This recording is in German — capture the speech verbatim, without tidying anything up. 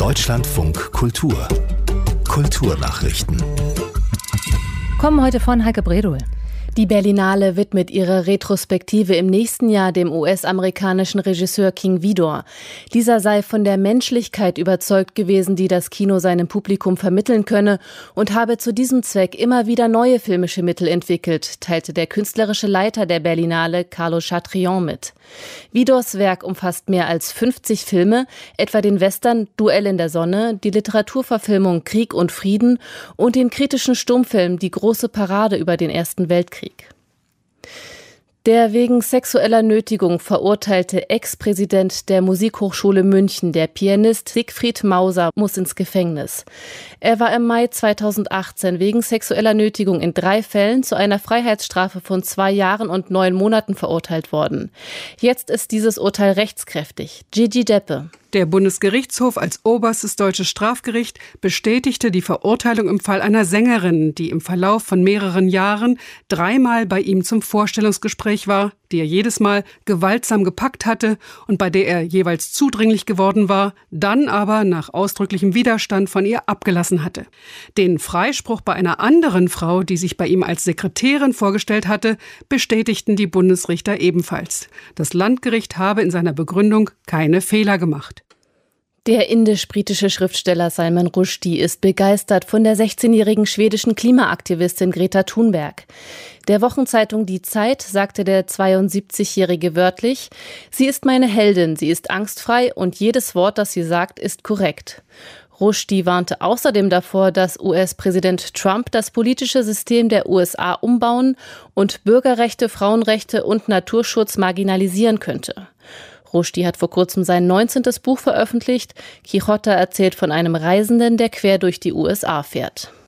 Deutschlandfunk Kultur. Kulturnachrichten. Kommen heute von Heike Bredol. Die Berlinale widmet ihre Retrospektive im nächsten Jahr dem U S-amerikanischen Regisseur King Vidor. Dieser sei von der Menschlichkeit überzeugt gewesen, die das Kino seinem Publikum vermitteln könne, und habe zu diesem Zweck immer wieder neue filmische Mittel entwickelt, teilte der künstlerische Leiter der Berlinale, Carlo Chatrian, mit. Vidors Werk umfasst mehr als fünfzig Filme, etwa den Western Duell in der Sonne, die Literaturverfilmung Krieg und Frieden und den kritischen Stummfilm Die große Parade über den Ersten Weltkrieg. Der wegen sexueller Nötigung verurteilte Ex-Präsident der Musikhochschule München, der Pianist Siegfried Mauser, muss ins Gefängnis. Er war im Mai zweitausendachtzehn wegen sexueller Nötigung in drei Fällen zu einer Freiheitsstrafe von zwei Jahren und neun Monaten verurteilt worden. Jetzt ist dieses Urteil rechtskräftig. Gigi Deppe. Der Bundesgerichtshof als oberstes deutsches Strafgericht bestätigte die Verurteilung im Fall einer Sängerin, die im Verlauf von mehreren Jahren dreimal bei ihm zum Vorstellungsgespräch war, die er jedes Mal gewaltsam gepackt hatte und bei der er jeweils zudringlich geworden war, dann aber nach ausdrücklichem Widerstand von ihr abgelassen hatte. Den Freispruch bei einer anderen Frau, die sich bei ihm als Sekretärin vorgestellt hatte, bestätigten die Bundesrichter ebenfalls. Das Landgericht habe in seiner Begründung keine Fehler gemacht. Der indisch-britische Schriftsteller Salman Rushdie ist begeistert von der sechzehnjährigen schwedischen Klimaaktivistin Greta Thunberg. Der Wochenzeitung Die Zeit sagte der zweiundsiebzigjährige wörtlich: „Sie ist meine Heldin, sie ist angstfrei und jedes Wort, das sie sagt, ist korrekt." Rushdie warnte außerdem davor, dass U S-Präsident Trump das politische System der U S A umbauen und Bürgerrechte, Frauenrechte und Naturschutz marginalisieren könnte. Rushdie hat vor kurzem sein neunzehntes Buch veröffentlicht. Quixote erzählt von einem Reisenden, der quer durch die U S A fährt.